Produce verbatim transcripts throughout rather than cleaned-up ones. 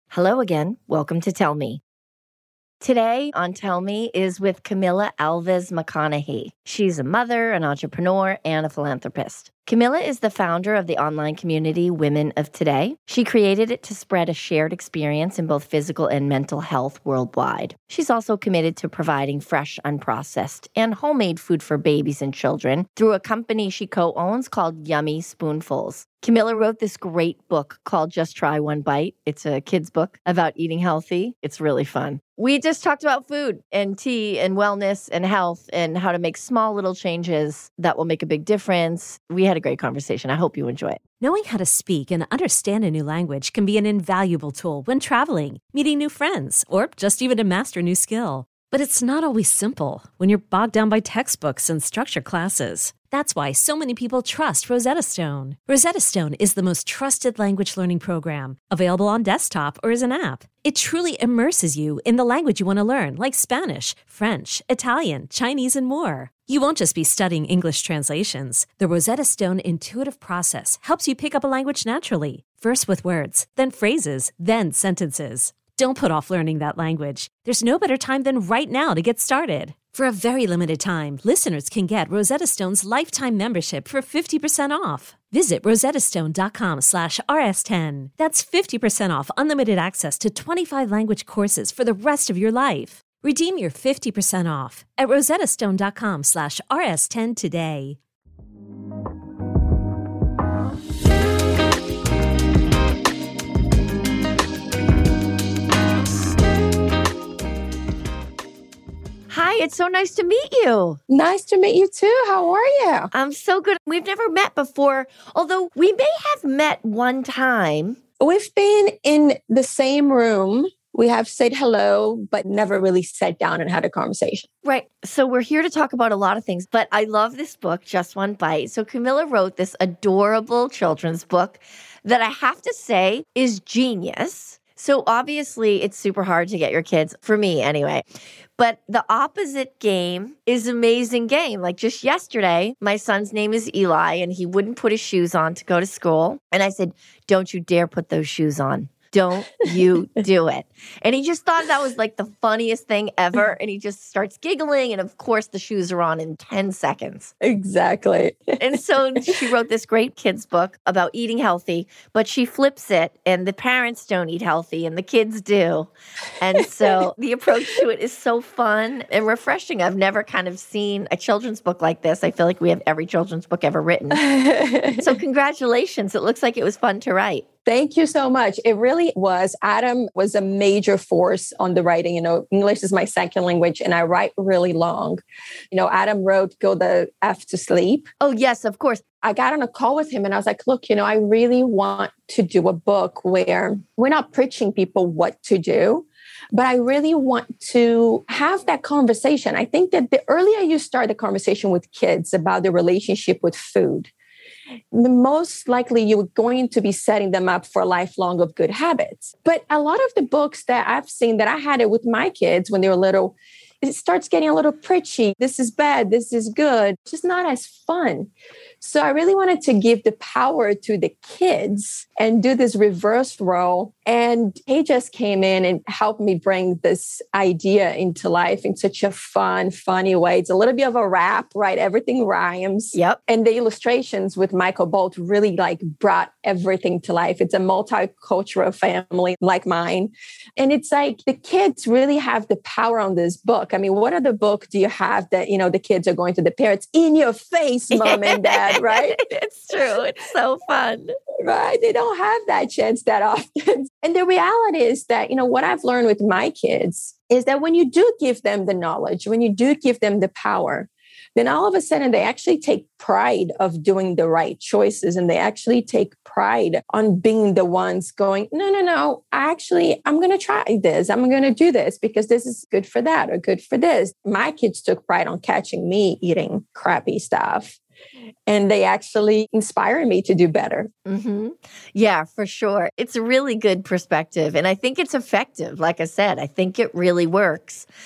Hello again. Welcome to Tell Me. Today on Tell Me is with Camilla Alves McConaughey. She's a mother, an entrepreneur, and a philanthropist. Camilla is the founder of the online community Women of Today. She created it to spread a shared experience in both physical and mental health worldwide. She's also committed to providing fresh, unprocessed, and homemade food for babies and children through a company she co-owns called Yummy Spoonfuls. Camilla wrote this great book called Just Try One Bite. It's a kid's book about eating healthy. It's really fun. We just talked about food and tea and wellness and health and how to make small little changes that will make a big difference. We had a great conversation. I hope you enjoy it. Knowing how to speak and understand a new language can be an invaluable tool when traveling, meeting new friends, or just even to master a new skill. But it's not always simple when you're bogged down by textbooks and structure classes. That's why so many people trust Rosetta Stone. Rosetta Stone is the most trusted language learning program, available on desktop or as an app. It truly immerses you in the language you want to learn, like Spanish, French, Italian, Chinese, and more. You won't just be studying English translations. The Rosetta Stone intuitive process helps you pick up a language naturally, first with words, then phrases, then sentences. Don't put off learning that language. There's no better time than right now to get started. For a very limited time, listeners can get Rosetta Stone's lifetime membership for fifty percent off. Visit rosettastone.com slash rs10. That's fifty percent off unlimited access to twenty-five language courses for the rest of your life. Redeem your fifty percent off at rosettastone.com slash rs10 today. Hi, it's so nice to meet you. Nice to meet you too. How are you? I'm so good. We've never met before, although we may have met one time. We've been in the same room. We have said hello, but never really sat down and had a conversation. Right. So we're here to talk about a lot of things, but I love this book, Just One Bite. So Camilla wrote this adorable children's book that I have to say is genius. So obviously it's super hard to get your kids, for me anyway. But the opposite game is amazing game. Like just yesterday, my son's name is Eli and he wouldn't put his shoes on to go to school. And I said, don't you dare put those shoes on. Don't you do it. And he just thought that was like the funniest thing ever. And he just starts giggling. And of course, the shoes are on in ten seconds. Exactly. And so she wrote this great kids book about eating healthy, but she flips it and the parents don't eat healthy and the kids do. And so the approach to it is so fun and refreshing. I've never kind of seen a children's book like this. I feel like we have every children's book ever written. So congratulations. It looks like it was fun to write. Thank you so much. It really was. Adam was a major force on the writing. You know, English is my second language and I write really long. You know, Adam wrote Go the F to Sleep. Oh, yes, of course. I got on a call with him and I was like, look, you know, I really want to do a book where we're not preaching people what to do, but I really want to have that conversation. I think that the earlier you start the conversation with kids about the relationship with food, the most likely you're going to be setting them up for a lifelong of good habits. But a lot of the books that I've seen that I had it with my kids when they were little, it starts getting a little preachy. This is bad. This is good. It's just not as fun. So I really wanted to give the power to the kids and do this reverse role. And he just came in and helped me bring this idea into life in such a fun, funny way. It's a little bit of a rap, right? Everything rhymes. Yep. And the illustrations with Michael Bolt really like brought everything to life. It's a multicultural family like mine. And it's like the kids really have the power on this book. I mean, what other book do you have that, you know, the kids are going to the parents in your face, mom and dad, right? It's true. It's so fun. Right. They don't have that chance that often. And the reality is that, you know, what I've learned with my kids is that when you do give them the knowledge, when you do give them the power, then all of a sudden they actually take pride of doing the right choices. And they actually take pride on being the ones going, no, no, no, actually, I'm going to try this. I'm going to do this because this is good for that or good for this. My kids took pride on catching me eating crappy stuff. And they actually inspire me to do better. Mm-hmm. Yeah, for sure. It's a really good perspective. And I think it's effective. Like I said, I think it really works.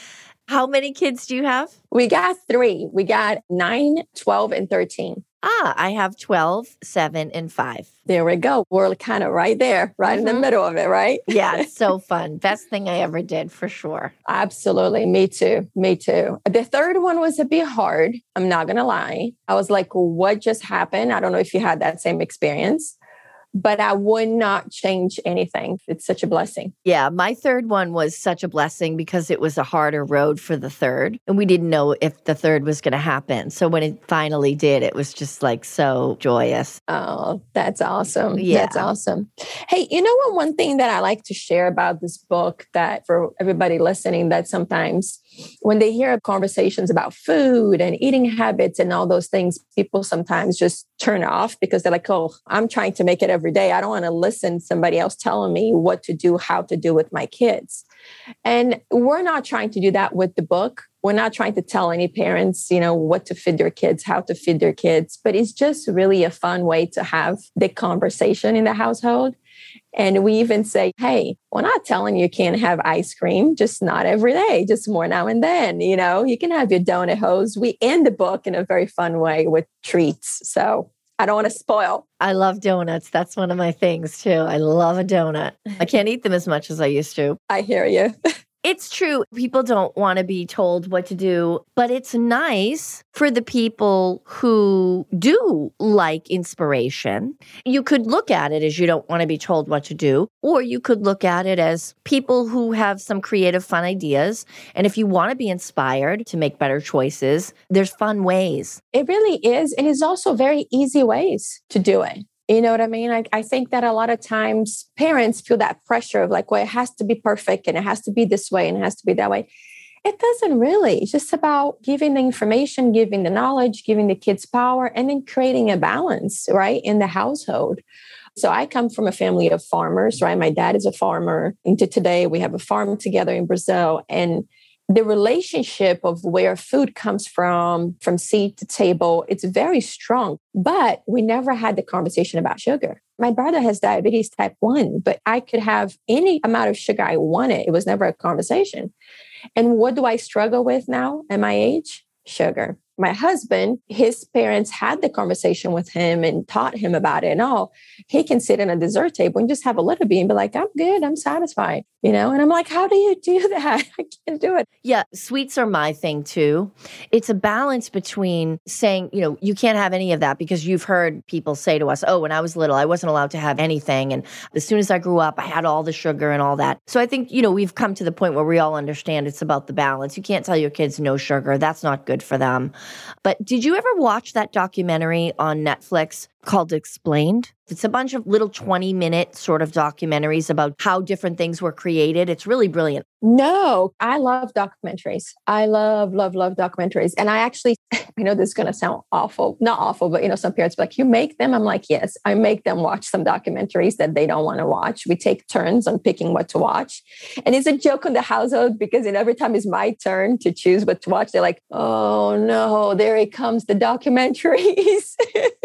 How many kids do you have? We got three. We got nine, twelve, and thirteen. Ah, I have twelve, seven, and five. There we go. We're kind of right there, right mm-hmm. in the middle of it, right? Yeah, it's so fun. Best thing I ever did, for sure. Absolutely. Me too. Me too. The third one was a bit hard. I'm not going to lie. I was like, what just happened? I don't know if you had that same experience. But I would not change anything. It's such a blessing. Yeah, my third one was such a blessing because it was a harder road for the third. And we didn't know if the third was going to happen. So when it finally did, it was just like so joyous. Oh, that's awesome. Yeah. That's awesome. Hey, you know what? One thing that I like to share about this book that for everybody listening, that sometimes when they hear conversations about food and eating habits and all those things, people sometimes just turn off because they're like, oh, I'm trying to make it every day. I don't want to listen to somebody else telling me what to do, how to do with my kids. And we're not trying to do that with the book. We're not trying to tell any parents, you know, what to feed their kids, how to feed their kids, but it's just really a fun way to have the conversation in the household. And we even say, hey, we're not telling you you can't have ice cream, just not every day, just more now and then. You know, you can have your donut hose. We end the book in a very fun way with treats. So I don't want to spoil. I love donuts. That's one of my things too. I love a donut. I can't eat them as much as I used to. I hear you. It's true. People don't want to be told what to do, but it's nice for the people who do like inspiration. You could look at it as you don't want to be told what to do, or you could look at it as people who have some creative, fun ideas. And if you want to be inspired to make better choices, there's fun ways. It really is. And it's also very easy ways to do it. You know what I mean? I, I think that a lot of times parents feel that pressure of like, well, it has to be perfect and it has to be this way and it has to be that way. It doesn't really. It's just about giving the information, giving the knowledge, giving the kids power, and then creating a balance, right, in the household. So I come from a family of farmers, right? My dad is a farmer. Into today, we have a farm together in Brazil. And the relationship of where food comes from, from seed to table, it's very strong. But we never had the conversation about sugar. My brother has diabetes type one, but I could have any amount of sugar I wanted. It was never a conversation. And what do I struggle with now at my age? Sugar. My husband, his parents had the conversation with him and taught him about it and all. He can sit in a dessert table and just have a little bit and be like, I'm good, I'm satisfied, you know? And I'm like, how do you do that? I can't do it. Yeah, sweets are my thing too. It's a balance between saying, you know, you can't have any of that because you've heard people say to us, oh, when I was little, I wasn't allowed to have anything. And as soon as I grew up, I had all the sugar and all that. So I think, you know, we've come to the point where we all understand it's about the balance. You can't tell your kids no sugar. That's not good for them. But did you ever watch that documentary on Netflix called Explained? It's a bunch of little twenty-minute sort of documentaries about how different things were created. It's really brilliant. No, I love documentaries. I love, love, love documentaries. And I actually, I know this is going to sound awful, not awful, but you know, some parents are like, you make them? I'm like, yes, I make them watch some documentaries that they don't want to watch. We take turns on picking what to watch. And it's a joke on the household because then every time it's my turn to choose what to watch, they're like, oh no, there it comes, the documentaries.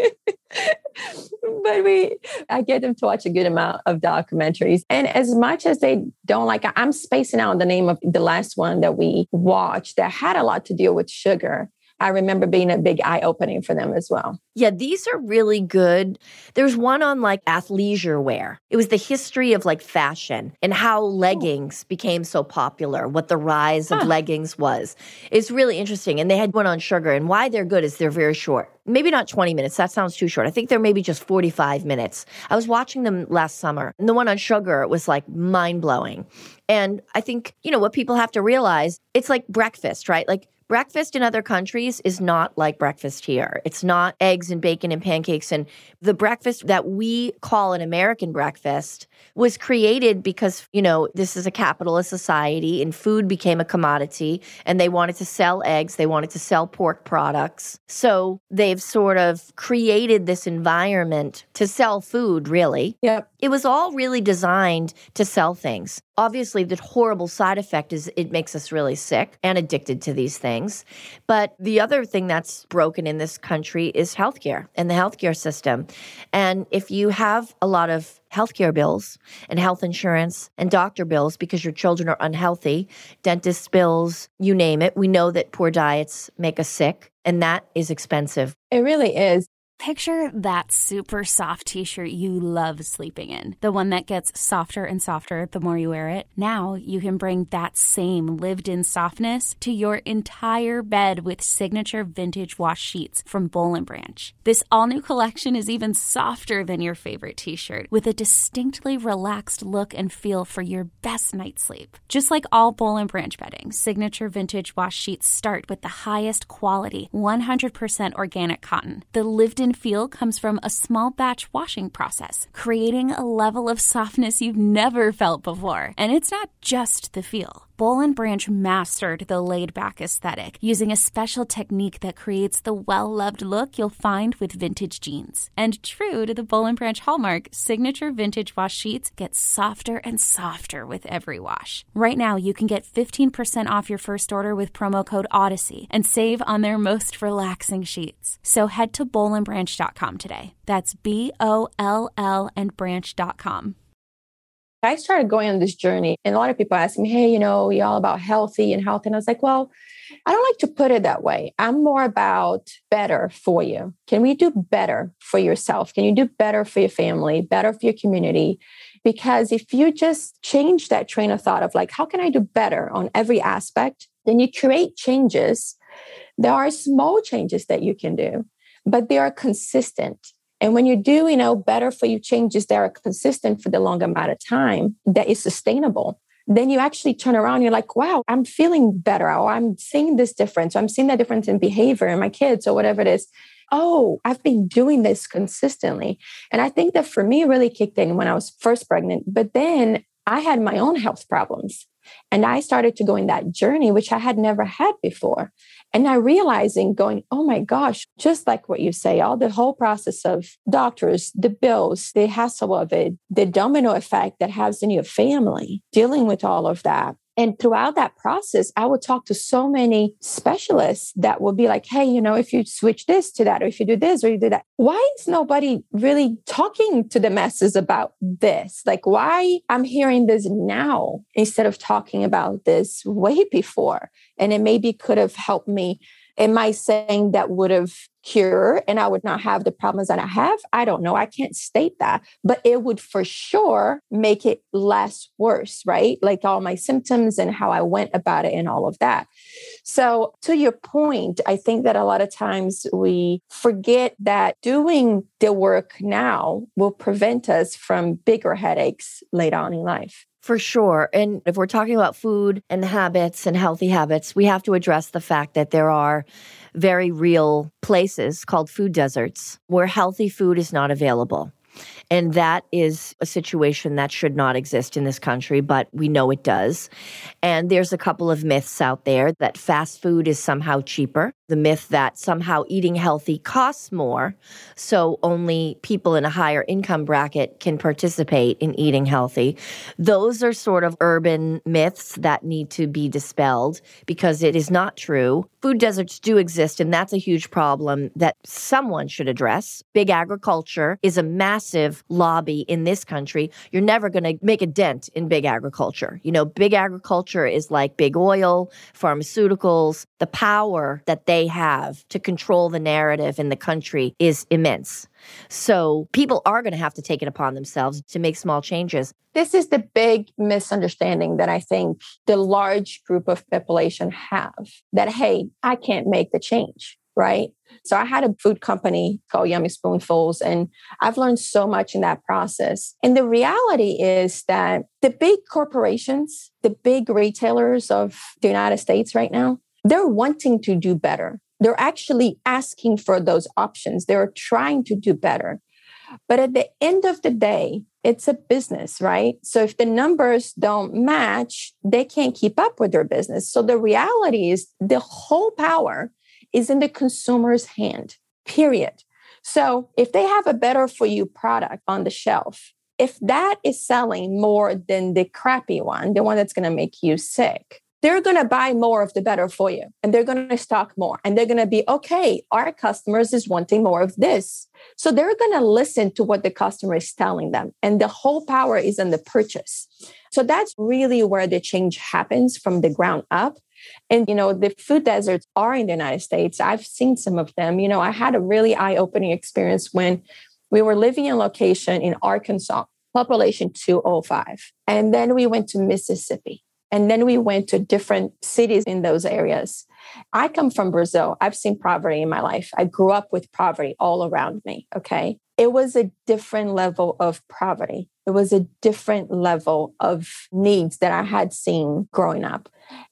But we, I get them to watch a good amount of documentaries. And as much as they don't like, I'm spacing out the name of the last one that we watched that had a lot to do with sugar. I remember being a big eye-opening for them as well. Yeah, these are really good. There's one on like athleisure wear. It was the history of like fashion and how leggings oh. became so popular, what the rise of huh. leggings was. It's really interesting. And they had one on sugar. And why they're good is they're very short. Maybe not twenty minutes. That sounds too short. I think they're maybe just forty-five minutes. I was watching them last summer. And the one on sugar was like mind-blowing. And I think, you know, what people have to realize, it's like breakfast, right? Like breakfast in other countries is not like breakfast here. It's not eggs and bacon and pancakes. And the breakfast that we call an American breakfast was created because, you know, this is a capitalist society and food became a commodity and they wanted to sell eggs. They wanted to sell pork products. So they've sort of created this environment to sell food, really. Yep. It was all really designed to sell things. Obviously, the horrible side effect is it makes us really sick and addicted to these things. But the other thing that's broken in this country is healthcare. healthcare and the healthcare system. And if you have a lot of healthcare bills and health insurance and doctor bills because your children are unhealthy, dentist bills, you name it, we know that poor diets make us sick, and that is expensive. It really is. Picture that super soft t-shirt you love sleeping in. The one that gets softer and softer the more you wear it. Now you can bring that same lived-in softness to your entire bed with signature vintage wash sheets from Boll and Branch. This all-new collection is even softer than your favorite t-shirt, with a distinctly relaxed look and feel for your best night's sleep. Just like all Boll and Branch bedding, signature vintage wash sheets start with the highest quality, one hundred percent organic cotton. The lived-in feel comes from a small batch washing process, creating a level of softness you've never felt before. And it's not just the feel. Boll and Branch mastered the laid-back aesthetic using a special technique that creates the well-loved look you'll find with vintage jeans. And true to the Boll and Branch hallmark, signature vintage wash sheets get softer and softer with every wash. Right now, you can get fifteen percent off your first order with promo code Odyssey and save on their most relaxing sheets. So head to boll and branch dot com today. That's B O L L and branch dot com. I started going on this journey, and a lot of people ask me, hey, you know, you're all about healthy and health. And I was like, well, I don't like to put it that way. I'm more about better for you. Can we do better for yourself? Can you do better for your family, better for your community? Because if you just change that train of thought of like, how can I do better on every aspect? Then you create changes. There are small changes that you can do, but they are consistent. And when you do, you know, better for you changes that are consistent for the long amount of time, that is sustainable, then you actually turn around and you're like, wow, I'm feeling better. Or I'm seeing this difference. Or I'm seeing that difference in behavior in my kids or whatever it is. Oh, I've been doing this consistently. And I think that for me, it really kicked in when I was first pregnant. But then I had my own health problems. And I started to go in that journey, which I had never had before. And I realizing going, oh my gosh, just like what you say, all the whole process of doctors, the bills, the hassle of it, the domino effect that has in your family, dealing with all of that. And throughout that process, I would talk to so many specialists that would be like, hey, you know, if you switch this to that, or if you do this, or you do that, why is nobody really talking to the masses about this? Like, why I'm hearing this now instead of talking about this way before? And it maybe could have helped me. Am I saying that would have cured and I would not have the problems that I have? I don't know. I can't state that, but it would for sure make it less worse, right? Like all my symptoms and how I went about it and all of that. So to your point, I think that a lot of times we forget that doing the work now will prevent us from bigger headaches later on in life. For sure. And if we're talking about food and habits and healthy habits, we have to address the fact that there are very real places called food deserts where healthy food is not available. And that is a situation that should not exist in this country, but we know it does. And there's a couple of myths out there that fast food is somehow cheaper. The myth that somehow eating healthy costs more, so only people in a higher income bracket can participate in eating healthy. Those are sort of urban myths that need to be dispelled because it is not true. Food deserts do exist, and that's a huge problem that someone should address. Big agriculture is a massive lobby in this country. You're never going to make a dent in big agriculture. You know, big agriculture is like big oil, pharmaceuticals. The power that they have to control the narrative in the country is immense. So people are going to have to take it upon themselves to make small changes. This is the big misunderstanding that I think the large group of population have, that, hey, I can't make the change, right? So I had a food company called Yummy Spoonfuls, and I've learned so much in that process. And the reality is that the big corporations, the big retailers of the United States right now, they're wanting to do better. They're actually asking for those options. They're trying to do better. But at the end of the day, it's a business, right? So if the numbers don't match, they can't keep up with their business. So the reality is the whole power is in the consumer's hand, period. So if they have a better for you product on the shelf, if that is selling more than the crappy one, the one that's going to make you sick, they're going to buy more of the better for you and they're going to stock more and they're going to be, okay, our customers is wanting more of this. So they're going to listen to what the customer is telling them. And the whole power is in the purchase. So that's really where the change happens from the ground up. And, you know, the food deserts are in the United States. I've seen some of them. You know, I had a really eye-opening experience when we were living in a location in Arkansas, population two oh five. And then we went to Mississippi. And then we went to different cities in those areas. I come from Brazil. I've seen poverty in my life. I grew up with poverty all around me. Okay. It was a different level of poverty. It was a different level of needs that I had seen growing up.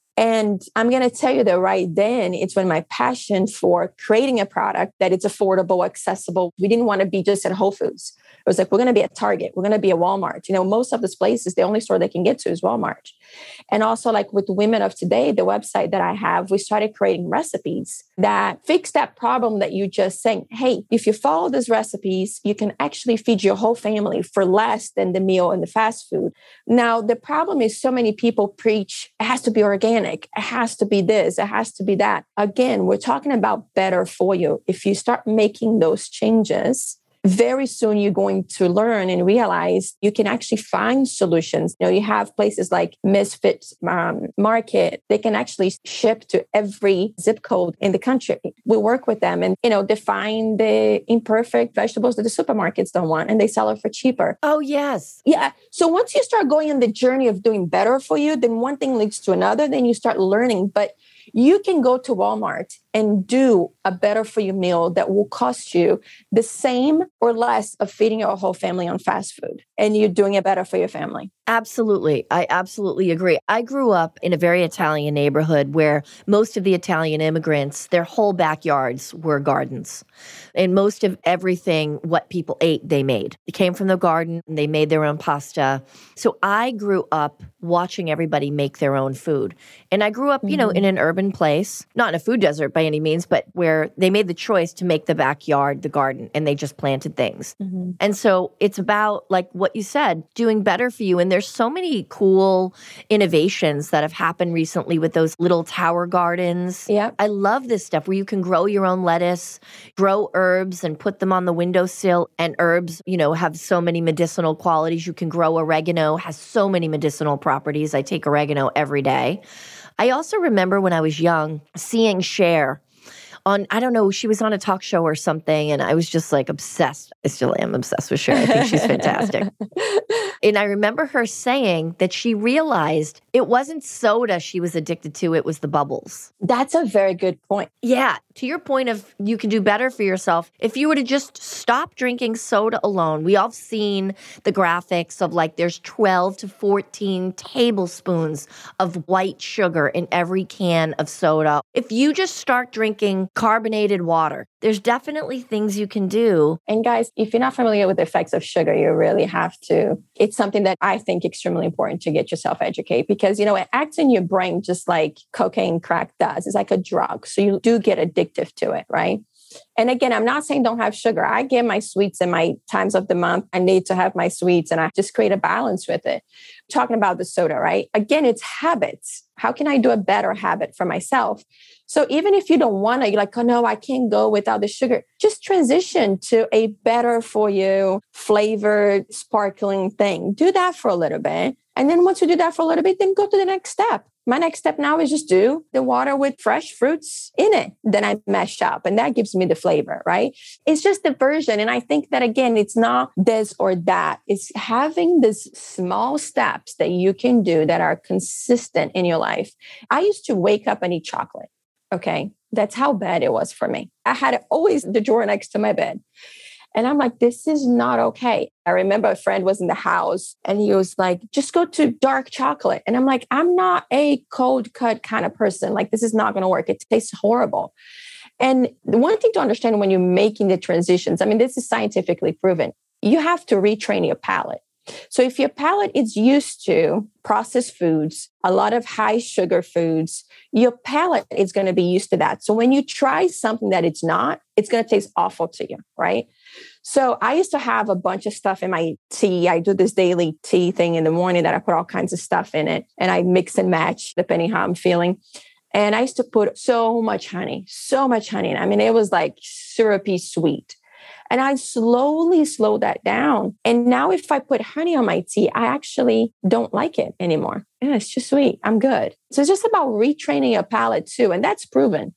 And I'm going to tell you that right then, it's when my passion for creating a product that it's affordable, accessible. We didn't want to be just at Whole Foods. It was like, we're going to be at Target. We're going to be at Walmart. You know, most of these places, the only store they can get to is Walmart. And also like with Women of Today, the website that I have, we started creating recipes that fix that problem that you just saying, hey, if you follow these recipes, you can actually feed your whole family for less than the meal in the fast food. Now, the problem is so many people preach, it has to be organic. It has to be this. It has to be that. Again, we're talking about better for you. If you start making those changes, very soon you're going to learn and realize you can actually find solutions. You know, you have places like Misfit um, Market. They can actually ship to every zip code in the country. We work with them and, you know, define the imperfect vegetables that the supermarkets don't want and they sell it for cheaper. Oh, yes. Yeah. So once you start going on the journey of doing better for you, then one thing leads to another, then you start learning. But you can go to Walmart and do a better for you meal that will cost you the same or less of feeding your whole family on fast food. And you're doing it better for your family. Absolutely. I absolutely agree. I grew up in a very Italian neighborhood where most of the Italian immigrants, their whole backyards were gardens. And most of everything, what people ate, they made. It came from the garden and they made their own pasta. So I grew up watching everybody make their own food. And I grew up, you know, in an urban place, not in a food desert by any means, but where they made the choice to make the backyard the garden and they just planted things. Mm-hmm. And so it's about, like what you said, doing better for you. And there's so many cool innovations that have happened recently with those little tower gardens. Yeah. I love this stuff where you can grow your own lettuce, grow herbs and put them on the windowsill. And herbs, you know, have so many medicinal qualities. You can grow oregano, has so many medicinal properties. I take oregano every day. I also remember when I was young seeing Cher on, I don't know, she was on a talk show or something, and I was just like obsessed. I still am obsessed with Cher. I think she's fantastic. And I remember her saying that she realized it wasn't soda she was addicted to, it was the bubbles. That's a very good point. Yeah. To your point of you can do better for yourself, if you were to just stop drinking soda alone, we all have seen the graphics of like there's twelve to fourteen tablespoons of white sugar in every can of soda. If you just start drinking carbonated water, there's definitely things you can do. And guys, if you're not familiar with the effects of sugar, you really have to. It's something that I think extremely important to get yourself educated because, you know, it acts in your brain just like cocaine crack does. It's like a drug. So you do get addictive to it, right? And again, I'm not saying don't have sugar. I get my sweets in my times of the month. I need to have my sweets and I just create a balance with it. Talking about the soda, right? Again, it's habits. How can I do a better habit for myself? So even if you don't want to, you're like, oh no, I can't go without the sugar. Just transition to a better for you flavored, sparkling thing. Do that for a little bit. And then once you do that for a little bit, then go to the next step. My next step now is just do the water with fresh fruits in it. Then I mash up and that gives me the flavor, right? It's just the version. And I think that, again, it's not this or that. It's having these small steps that you can do that are consistent in your life. I used to wake up and eat chocolate. Okay. That's how bad it was for me. I had always the drawer next to my bed. And I'm like, this is not okay. I remember a friend was in the house and he was like, just go to dark chocolate. And I'm like, I'm not a cold cut kind of person. Like, this is not going to work. It tastes horrible. And the one thing to understand when you're making the transitions, I mean, this is scientifically proven, you have to retrain your palate. So if your palate is used to processed foods, a lot of high sugar foods, your palate is going to be used to that. So when you try something that it's not, it's going to taste awful to you, right? So I used to have a bunch of stuff in my tea. I do this daily tea thing in the morning that I put all kinds of stuff in it and I mix and match depending how I'm feeling. And I used to put so much honey, so much honey. I mean, it was like syrupy sweet. And I slowly slowed that down. And now if I put honey on my tea, I actually don't like it anymore. Yeah, it's just sweet. I'm good. So it's just about retraining your palate too. And that's proven.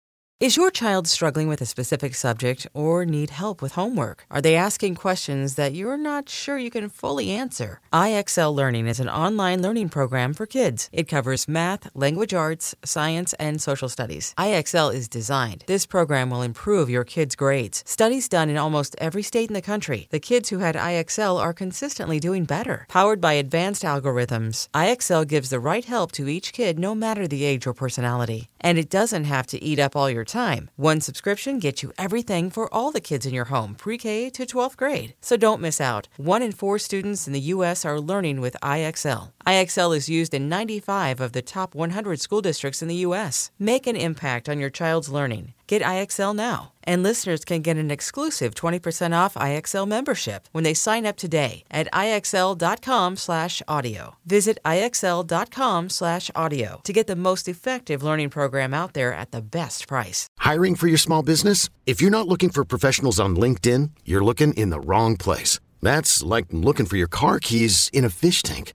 Is your child struggling with a specific subject or need help with homework? Are they asking questions that you're not sure you can fully answer? I X L Learning is an online learning program for kids. It covers math, language arts, science, and social studies. I X L is designed. This program will improve your kids' grades. Studies done in almost every state in the country. The kids who had I X L are consistently doing better. Powered by advanced algorithms, I X L gives the right help to each kid no matter the age or personality. And it doesn't have to eat up all your time. One subscription gets you everything for all the kids in your home, pre-K to twelfth grade. So don't miss out. One in four students in the U S are learning with I X L. I X L is used in ninety-five of the top one hundred school districts in the U S. Make an impact on your child's learning. Get I X L now. And listeners can get an exclusive twenty percent off I X L membership when they sign up today at IXL.com slash audio. Visit IXL.com slash audio to get the most effective learning program out there at the best price. Hiring for your small business? If you're not looking for professionals on LinkedIn, you're looking in the wrong place. That's like looking for your car keys in a fish tank.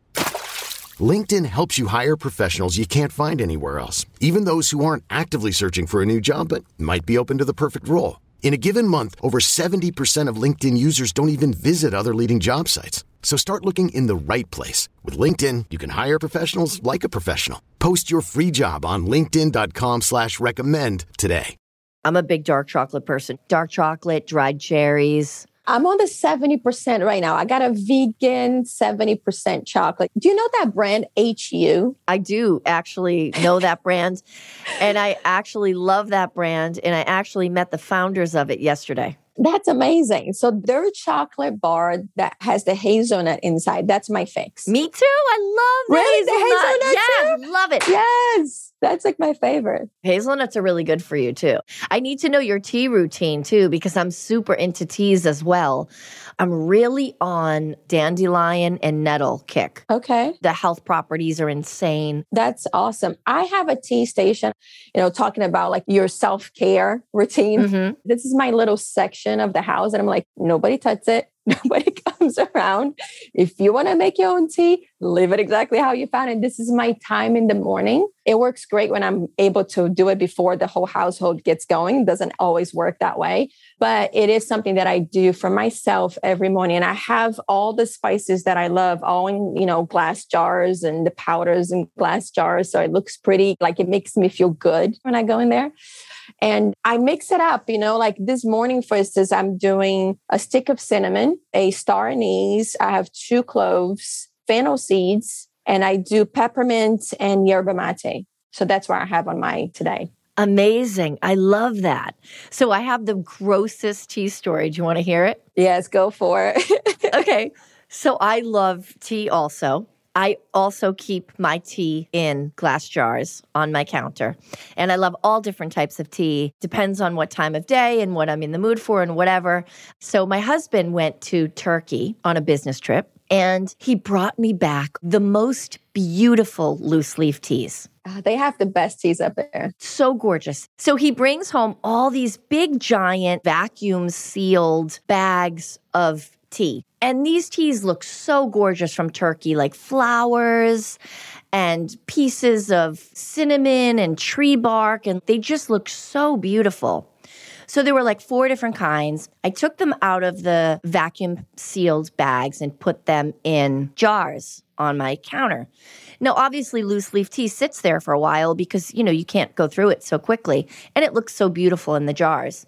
LinkedIn helps you hire professionals you can't find anywhere else, even those who aren't actively searching for a new job but might be open to the perfect role. In a given month, over seventy percent of LinkedIn users don't even visit other leading job sites. So start looking in the right place. With LinkedIn, you can hire professionals like a professional. Post your free job on linkedin.com slash recommend today. I'm a big dark chocolate person. Dark chocolate, dried cherries. I'm on the seventy percent right now. I got a vegan seventy percent chocolate. Do you know that brand H U? I do actually know that brand. And I actually love that brand. And I actually met the founders of it yesterday. That's amazing. So their chocolate bar that has the hazelnut inside, that's my fix. Me too. I love the really? hazelnut. The hazelnut yes, too? love it. Yes. That's like my favorite. Hazelnuts are really good for you too. I need to know your tea routine too, because I'm super into teas as well. I'm really on dandelion and nettle kick. Okay. The health properties are insane. That's awesome. I have a tea station, you know, talking about like your self-care routine. Mm-hmm. This is my little section of the house. And I'm like, nobody touches it. Nobody comes around. If you want to make your own tea, leave it exactly how you found it. This is my time in the morning. It works great when I'm able to do it before the whole household gets going. It doesn't always work that way, but it is something that I do for myself every morning. And I have all the spices that I love, all in, you know, glass jars and the powders in glass jars. So it looks pretty, like it makes me feel good when I go in there. And I mix it up, you know, like this morning, for instance, I'm doing a stick of cinnamon, a star anise. I have two cloves, fennel seeds, and I do peppermint and yerba mate. So that's what I have on my today. Amazing. I love that. So I have the grossest tea story. Do you want to hear it? Yes, go for it. Okay. So I love tea also. I also keep my tea in glass jars on my counter. And I love all different types of tea. Depends on what time of day and what I'm in the mood for and whatever. So my husband went to Turkey on a business trip, and he brought me back the most beautiful loose leaf teas. Uh, they have the best teas up there. So gorgeous. So he brings home all these big, giant, vacuum sealed bags of tea. And these teas look so gorgeous from Turkey, like flowers and pieces of cinnamon and tree bark. And they just look so beautiful. So there were like four different kinds. I took them out of the vacuum sealed bags and put them in jars on my counter. Now, obviously, loose leaf tea sits there for a while because, you know, you can't go through it so quickly. And it looks so beautiful in the jars.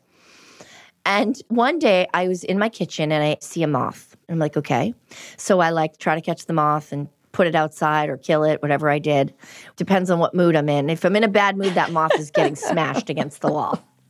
And one day I was in my kitchen and I see a moth. I'm like, okay. So I like try to catch the moth and put it outside or kill it, whatever I did. Depends on what mood I'm in. If I'm in a bad mood, that moth is getting smashed against the wall.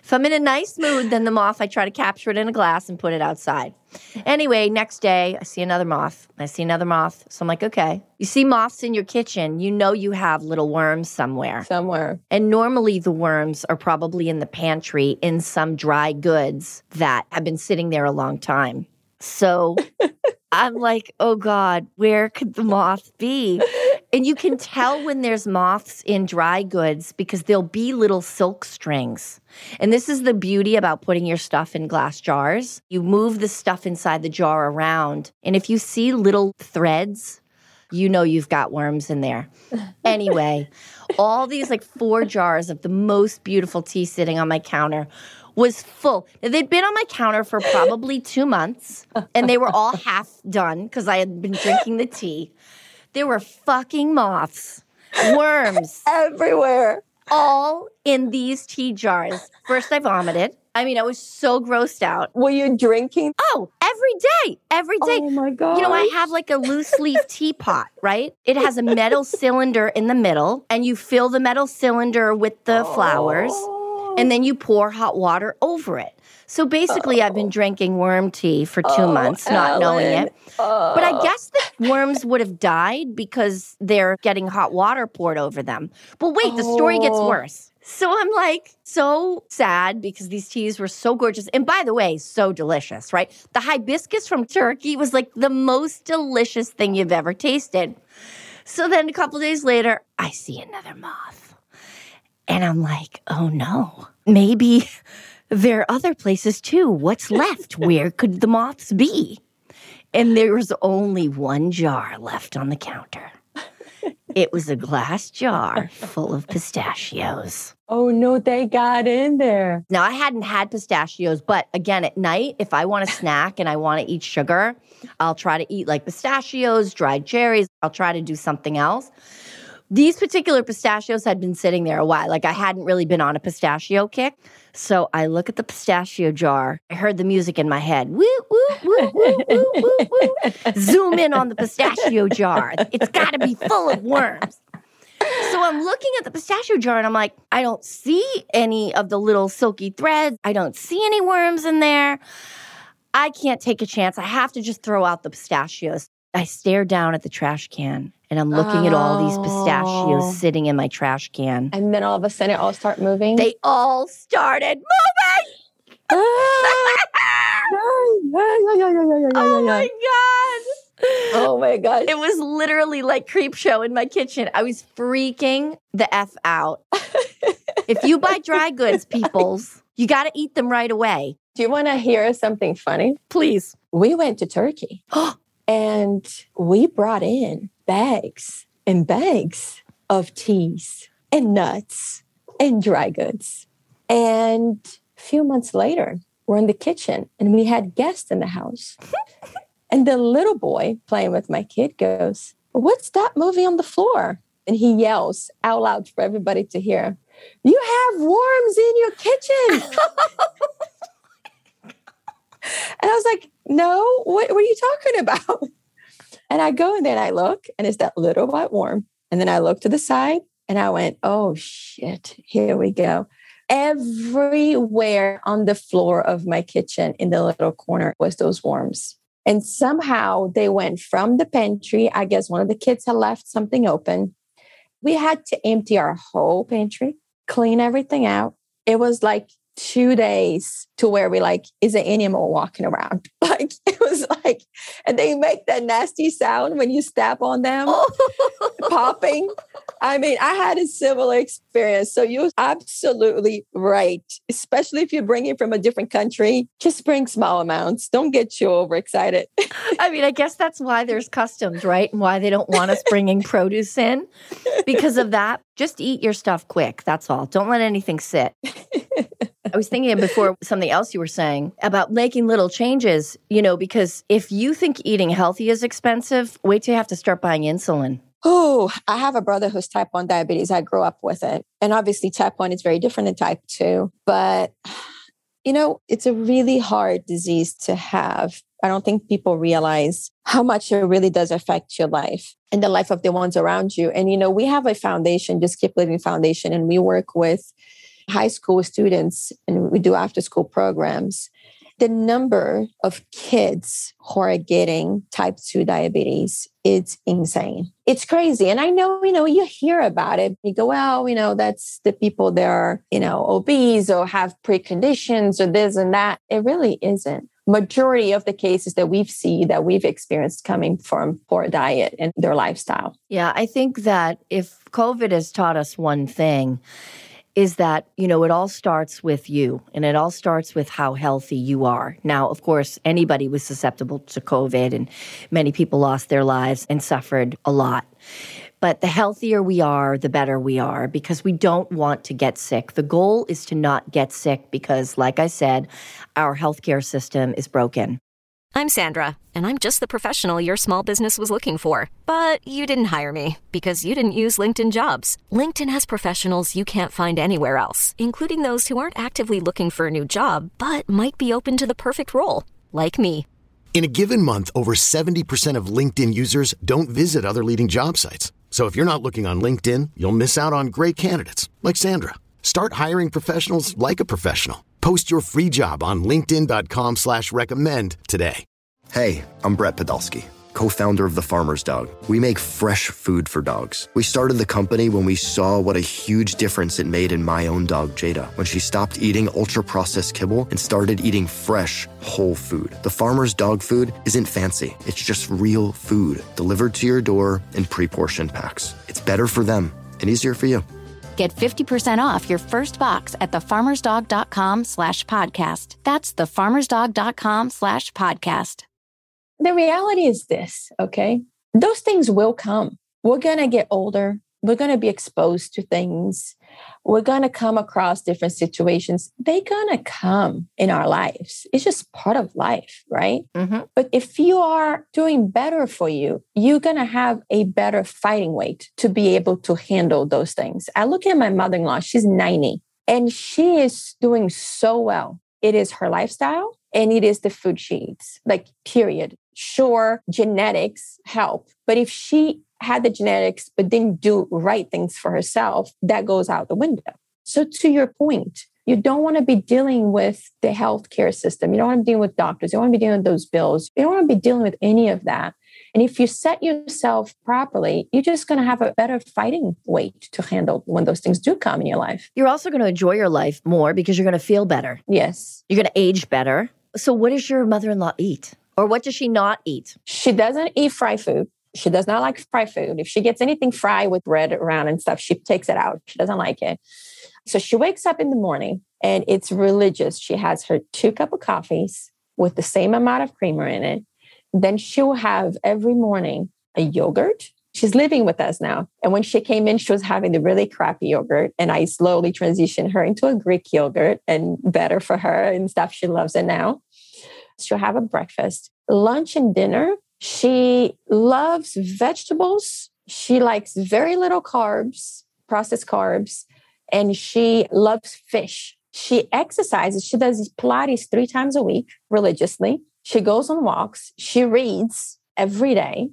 If I'm in a nice mood, then the moth, I try to capture it in a glass and put it outside. Anyway, next day, I see another moth. I see another moth. So I'm like, okay. You see moths in your kitchen, you know you have little worms somewhere. Somewhere. And normally the worms are probably in the pantry in some dry goods that have been sitting there a long time. So I'm like, oh God, where could the moth be? And you can tell when there's moths in dry goods because there'll be little silk strings. And this is the beauty about putting your stuff in glass jars. You move the stuff inside the jar around. And if you see little threads, you know you've got worms in there. Anyway, all these like four jars of the most beautiful tea sitting on my counter was full. They'd been on my counter for probably two months, and they were all half done because I had been drinking the tea. There were fucking moths, worms, everywhere, all in these tea jars. First, I vomited. I mean, I was so grossed out. Were you drinking? Oh, every day, every day. Oh, my God. You know, I have like a loose leaf teapot, right? It has a metal cylinder in the middle, and you fill the metal cylinder with the oh. flowers. And then you pour hot water over it. So basically, oh. I've been drinking worm tea for two oh, months, not Ellen. knowing it. Oh. But I guess the worms would have died because they're getting hot water poured over them. But wait, oh. the story gets worse. So I'm like so sad because these teas were so gorgeous. And by the way, so delicious, right? The hibiscus from Turkey was like the most delicious thing you've ever tasted. So then a couple days later, I see another moth. And I'm like, oh no, maybe there are other places too. What's left? Where could the moths be? And there was only one jar left on the counter. It was a glass jar full of pistachios. Oh no, they got in there. Now, I hadn't had pistachios, but again, at night, if I want a snack and I want to eat sugar, I'll try to eat like pistachios, dried cherries. I'll try to do something else. These particular pistachios had been sitting there a while. Like I hadn't really been on a pistachio kick. So I look at the pistachio jar. I heard the music in my head. Woo, woo, woo, woo, woo, woo, woo. Zoom in on the pistachio jar. It's got to be full of worms. So I'm looking at the pistachio jar and I'm like, I don't see any of the little silky threads. I don't see any worms in there. I can't take a chance. I have to just throw out the pistachios. I stare down at the trash can and I'm looking oh. at all these pistachios sitting in my trash can. And then all of a sudden it all start moving? They all started moving! Oh my God. Oh my God. It was literally like Creep Show in my kitchen. I was freaking the F out. If you buy dry goods, peoples, you got to eat them right away. Do you want to hear something funny? Please. We went to Turkey. And we brought in bags and bags of teas and nuts and dry goods. And a few months later, we're in the kitchen and we had guests in the house. And the little boy playing with my kid goes, "What's that movie on the floor?" And he yells out loud for everybody to hear, "You have worms in your kitchen." And I was like, no, what, what are you talking about? And I go in there and I look and it's that little white worm. And then I look to the side and I went, oh shit, here we go. Everywhere on the floor of my kitchen in the little corner was those worms. And somehow they went from the pantry. I guess one of the kids had left something open. We had to empty our whole pantry, clean everything out. It was like two days to where we like, is an animal walking around? Like, it was like, and they make that nasty sound when you step on them, popping. I mean, I had a similar experience. So you're absolutely right. Especially if you're bringing from a different country, just bring small amounts. Don't get too overexcited. I mean, I guess that's why there's customs, right? And why they don't want us bringing produce in. Because of that, just eat your stuff quick. That's all. Don't let anything sit. I was thinking before something else you were saying about making little changes, you know, because if you think eating healthy is expensive, wait till you have to start buying insulin. Oh, I have a brother who's type one diabetes. I grew up with it. And obviously type one is very different than type two. But, you know, it's a really hard disease to have. I don't think people realize how much it really does affect your life and the life of the ones around you. And, you know, we have a foundation, Just Keep Living Foundation, and we work with high school students and we do after school programs, the number of kids who are getting type two diabetes, it's insane. It's crazy. And I know, you know, you hear about it. You go, well, you know, that's the people that are, you know, obese or have preconditions or this and that. It really isn't. Majority of the cases that we've seen, that we've experienced coming from poor diet and their lifestyle. Yeah, I think that if COVID has taught us one thing, is that, you know, it all starts with you and it all starts with how healthy you are. Now, of course, anybody was susceptible to COVID and many people lost their lives and suffered a lot. But the healthier we are, the better we are because we don't want to get sick. The goal is to not get sick because, like I said, our healthcare system is broken. I'm Sandra, and I'm just the professional your small business was looking for. But you didn't hire me because you didn't use LinkedIn Jobs. LinkedIn has professionals you can't find anywhere else, including those who aren't actively looking for a new job, but might be open to the perfect role, like me. In a given month, over seventy percent of LinkedIn users don't visit other leading job sites. So if you're not looking on LinkedIn, you'll miss out on great candidates like Sandra. Start hiring professionals like a professional. Post your free job on linkedin.com slash recommend today. Hey, I'm Brett Podolsky, co-founder of The Farmer's Dog. We make fresh food for dogs. We started the company when we saw what a huge difference it made in my own dog, Jada, when she stopped eating ultra-processed kibble and started eating fresh, whole food. The Farmer's Dog food isn't fancy. It's just real food delivered to your door in pre-portioned packs. It's better for them and easier for you. Get fifty percent off your first box at thefarmersdog.com slash podcast. That's thefarmersdog.com slash podcast. The reality is this, okay? Those things will come. We're going to get older. We're going to be exposed to things. We're going to come across different situations. They're going to come in our lives. It's just part of life, right? Mm-hmm. But if you are doing better for you, you're going to have a better fighting weight to be able to handle those things. I look at my mother-in-law, she's ninety, and she is doing so well. It is her lifestyle and it is the food she eats, like period. Sure, genetics help, but if she had the genetics, but didn't do right things for herself, that goes out the window. So to your point, you don't want to be dealing with the healthcare system. You don't want to be dealing with doctors. You don't want to be dealing with those bills. You don't want to be dealing with any of that. And if you set yourself properly, you're just going to have a better fighting weight to handle when those things do come in your life. You're also going to enjoy your life more because you're going to feel better. Yes. You're going to age better. So what does your mother-in-law eat? Or what does she not eat? She doesn't eat fried food. She does not like fried food. If she gets anything fried with bread around and stuff, she takes it out. She doesn't like it. So she wakes up in the morning and it's religious. She has her two cup of coffees with the same amount of creamer in it. Then she'll have every morning a yogurt. She's living with us now. And when she came in, she was having the really crappy yogurt. And I slowly transitioned her into a Greek yogurt and better for her and stuff. She loves it now. She'll have a breakfast, lunch and dinner. She loves vegetables. She likes very little carbs, processed carbs, and she loves fish. She exercises. She does Pilates three times a week religiously. She goes on walks. She reads every day.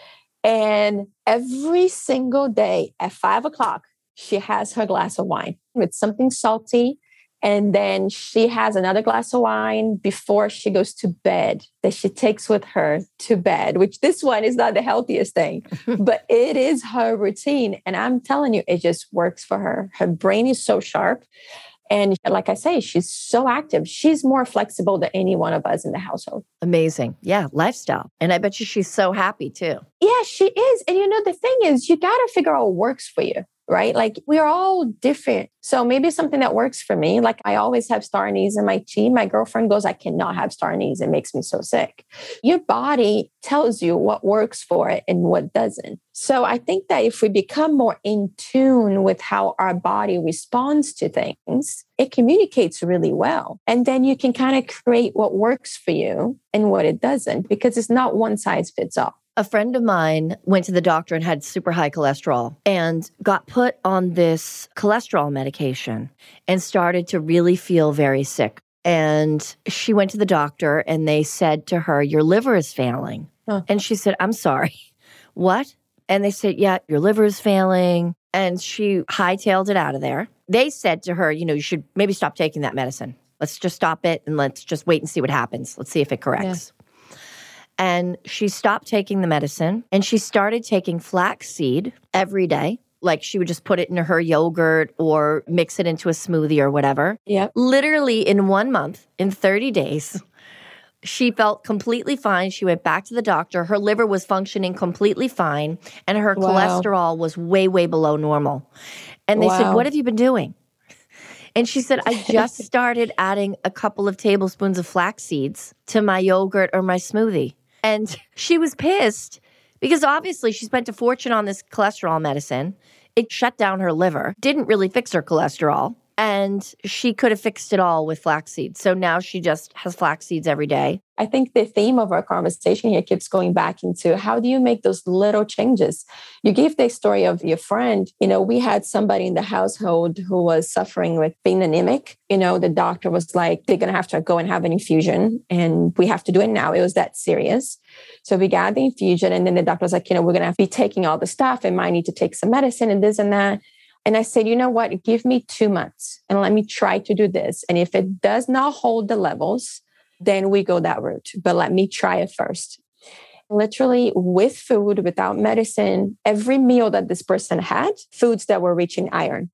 And every single day at five o'clock, she has her glass of wine with something salty. And then she has another glass of wine before she goes to bed that she takes with her to bed, which this one is not the healthiest thing, but it is her routine. And I'm telling you, it just works for her. Her brain is so sharp. And like I say, she's so active. She's more flexible than any one of us in the household. Amazing. Yeah, lifestyle. And I bet you she's so happy too. Yeah, she is. And you know, the thing is, you got to figure out what works for you. Right? Like we're all different. So maybe something that works for me, like I always have star anise in my tea. My girlfriend goes, I cannot have star anise. It makes me so sick. Your body tells you what works for it and what doesn't. So I think that if we become more in tune with how our body responds to things, it communicates really well. And then you can kind of create what works for you and what it doesn't, because it's not one size fits all. A friend of mine went to the doctor and had super high cholesterol and got put on this cholesterol medication and started to really feel very sick. And she went to the doctor and they said to her, your liver is failing. Huh. And she said, I'm sorry, what? And they said, yeah, your liver is failing. And she hightailed it out of there. They said to her, you know, you should maybe stop taking that medicine. Let's just stop it and let's just wait and see what happens. Let's see if it corrects. Yeah. And she stopped taking the medicine and she started taking flaxseed every day. Like she would just put it into her yogurt or mix it into a smoothie or whatever. Yep. Literally in one month, in thirty days, she felt completely fine. She went back to the doctor. Her liver was functioning completely fine and her wow. cholesterol was way, way below normal. And they wow. said, what have you been doing? And she said, I just started adding a couple of tablespoons of flax seeds to my yogurt or my smoothie. And she was pissed because obviously she spent a fortune on this cholesterol medicine. It shut down her liver, didn't really fix her cholesterol. And she could have fixed it all with flax seeds. So now she just has flax seeds every day. I think the theme of our conversation here keeps going back into how do you make those little changes? You gave the story of your friend. You know, we had somebody in the household who was suffering with being anemic. You know, the doctor was like, they're going to have to go and have an infusion and we have to do it now. It was that serious. So we got the infusion and then the doctor was like, you know, we're going to have to be taking all the stuff and might need to take some medicine and this and that. And I said, you know what, give me two months and let me try to do this. And if it does not hold the levels, then we go that route. But let me try it first. Literally with food, without medicine, every meal that this person had, foods that were rich in iron.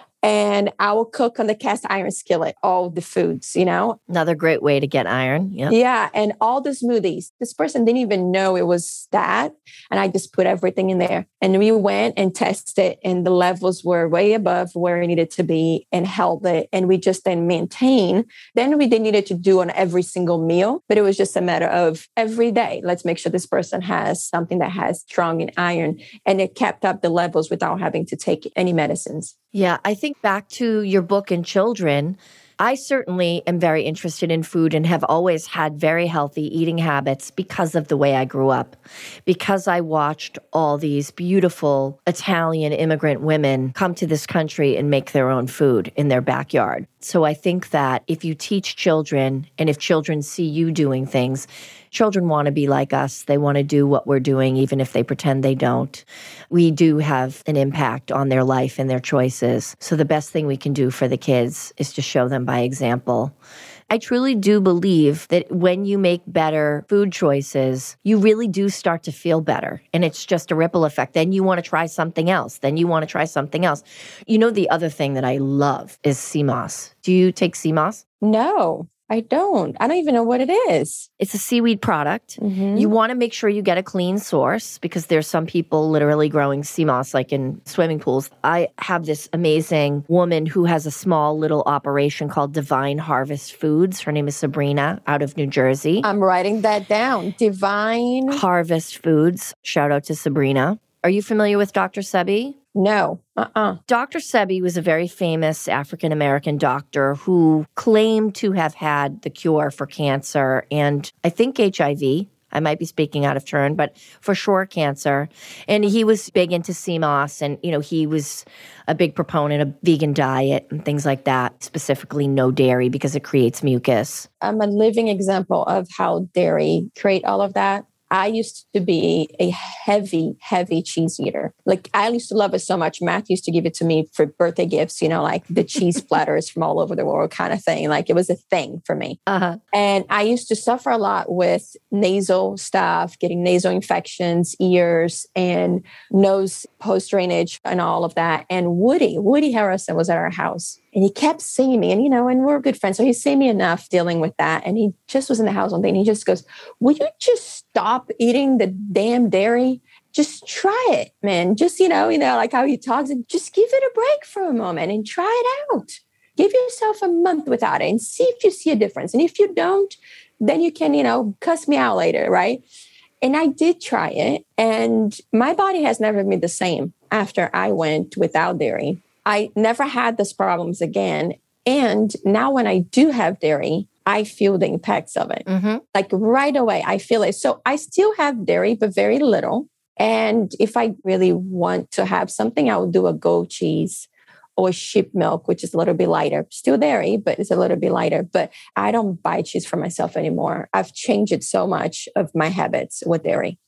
And I will cook on the cast iron skillet, all the foods, you know. Another great way to get iron. Yep. Yeah. And all the smoothies. This person didn't even know it was that. And I just put everything in there. And we went and tested and the levels were way above where it needed to be and held it. And we just then maintain. Then we didn't need to do on every single meal, but it was just a matter of every day. Let's make sure this person has something that has strong in iron. And it kept up the levels without having to take any medicines. Yeah, I think back to your book in children, I certainly am very interested in food and have always had very healthy eating habits because of the way I grew up, because I watched all these beautiful Italian immigrant women come to this country and make their own food in their backyard. So I think that if you teach children and if children see you doing things, children want to be like us. They want to do what we're doing, even if they pretend they don't. We do have an impact on their life and their choices. So the best thing we can do for the kids is to show them by example. I truly do believe that when you make better food choices, you really do start to feel better. And it's just a ripple effect. Then you want to try something else. Then you want to try something else. You know, the other thing that I love is sea moss. Do you take sea moss? No. I don't. I don't even know what it is. It's a seaweed product. Mm-hmm. You want to make sure you get a clean source because there's some people literally growing sea moss like in swimming pools. I have this amazing woman who has a small little operation called Divine Harvest Foods. Her name is Sabrina out of New Jersey. I'm writing that down. Divine Harvest Foods. Shout out to Sabrina. Are you familiar with Doctor Sebi? No. Uh-uh. Doctor Sebi was a very famous African-American doctor who claimed to have had the cure for cancer and I think H I V. I might be speaking out of turn, but for sure cancer. And he was big into sea moss and, you know, he was a big proponent of vegan diet and things like that, specifically no dairy because it creates mucus. I'm a living example of how dairy create all of that. I used to be a heavy, heavy cheese eater. Like I used to love it so much. Matt used to give it to me for birthday gifts, you know, like the cheese platters from all over the world kind of thing. Like it was a thing for me. Uh-huh. And I used to suffer a lot with nasal stuff, getting nasal infections, ears and nose post drainage and all of that. And Woody, Woody Harrison was at our house. And he kept seeing me and, you know, and we're good friends. So he's seen me enough dealing with that. And he just was in the house one day and he just goes, will you just stop eating the damn dairy? Just try it, man. Just, you know, you know, like how he talks and just give it a break for a moment and try it out. Give yourself a month without it and see if you see a difference. And if you don't, then you can, you know, cuss me out later, right? And I did try it. And my body has never been the same after I went without dairy. I never had those problems again. And now when I do have dairy, I feel the impacts of it. Mm-hmm. Like right away, I feel it. So I still have dairy, but very little. And if I really want to have something, I will do a goat cheese or sheep milk, which is a little bit lighter. Still dairy, but it's a little bit lighter. But I don't buy cheese for myself anymore. I've changed it so much of my habits with dairy.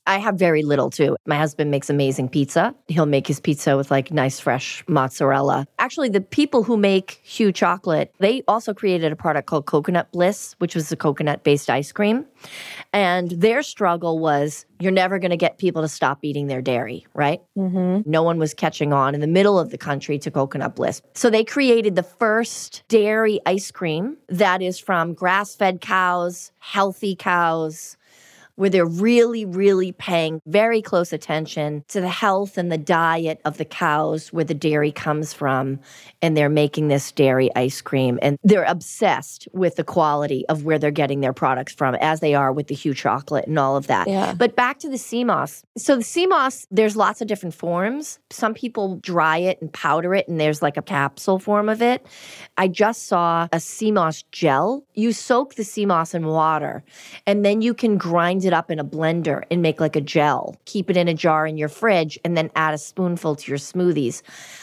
I have very little too. My husband makes amazing pizza. He'll make his pizza with like nice fresh mozzarella. Actually, the people who make Hu Chocolate, they also created a product called Coconut Bliss, which was a coconut-based ice cream. And their struggle was you're never going to get people to stop eating their dairy, right? Mm-hmm. No one was catching on in the middle of the country to Coconut Bliss. So they created the first dairy ice cream that is from grass-fed cows, healthy cows, where they're really, really paying very close attention to the health and the diet of the cows where the dairy comes from. And they're making this dairy ice cream. And they're obsessed with the quality of where they're getting their products from, as they are with the Hu Chocolate and all of that. Yeah. But back to the sea moss. So the sea moss, there's lots of different forms. Some people dry it and powder it, and there's like a capsule form of it. I just saw a sea moss gel. You soak the sea moss in water, and then you can grind it up in a blender and make like a gel. Keep it in a jar in your fridge, and then add a spoonful to your smoothies.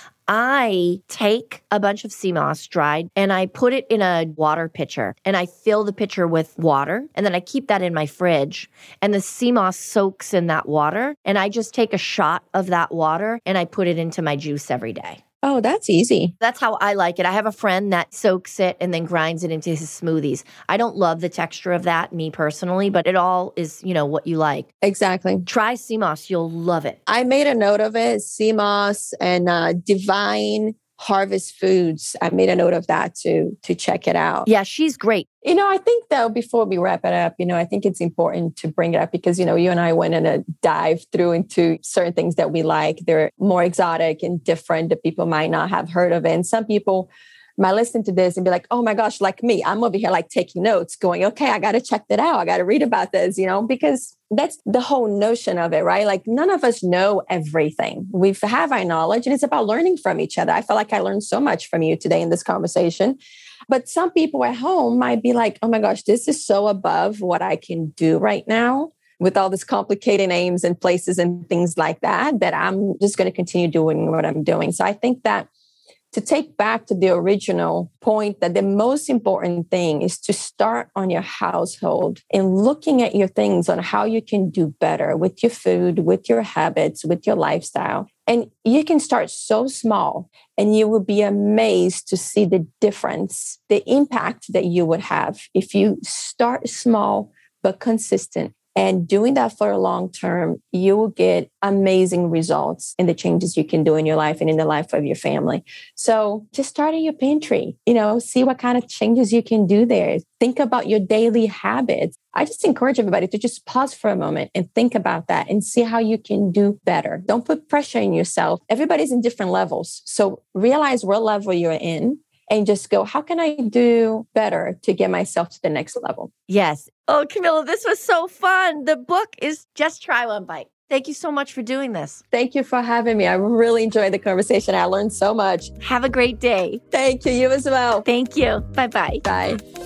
I take a bunch of sea moss dried and I put it in a water pitcher and I fill the pitcher with water and then I keep that in my fridge and the sea moss soaks in that water and I just take a shot of that water and I put it into my juice every day. Oh, that's easy. That's how I like it. I have a friend that soaks it and then grinds it into his smoothies. I don't love the texture of that, me personally, but it all is, you know, what you like. Exactly. Try sea moss. You'll love it. I made a note of it, sea moss and uh, Divine Harvest Foods. I made a note of that to, to check it out. Yeah, she's great. You know, I think though, before we wrap it up, you know, I think it's important to bring it up because, you know, you and I went in a dive through into certain things that we like. They're more exotic and different that people might not have heard of. And some people might listen to this and be like, oh my gosh, like me, I'm over here like taking notes going, okay, I got to check that out. I got to read about this, you know, because that's the whole notion of it, right? Like none of us know everything. We have our knowledge and it's about learning from each other. I feel like I learned so much from you today in this conversation. But some people at home might be like, oh my gosh, this is so above what I can do right now with all these complicated names and places and things like that, that I'm just going to continue doing what I'm doing. So I think that to take back to the original point, that the most important thing is to start on your household and looking at your things on how you can do better with your food, with your habits, with your lifestyle. And you can start so small and you will be amazed to see the difference, the impact that you would have if you start small but consistent. And doing that for a long term, you will get amazing results in the changes you can do in your life and in the life of your family. So just start in your pantry, you know, see what kind of changes you can do there. Think about your daily habits. I just encourage everybody to just pause for a moment and think about that and see how you can do better. Don't put pressure on yourself. Everybody's in different levels. So realize what level you're in. And just go, how can I do better to get myself to the next level? Yes. Oh, Camilla, this was so fun. The book is Just Try One Bite. Thank you so much for doing this. Thank you for having me. I really enjoyed the conversation. I learned so much. Have a great day. Thank you. You as well. Thank you. Bye-bye. Bye.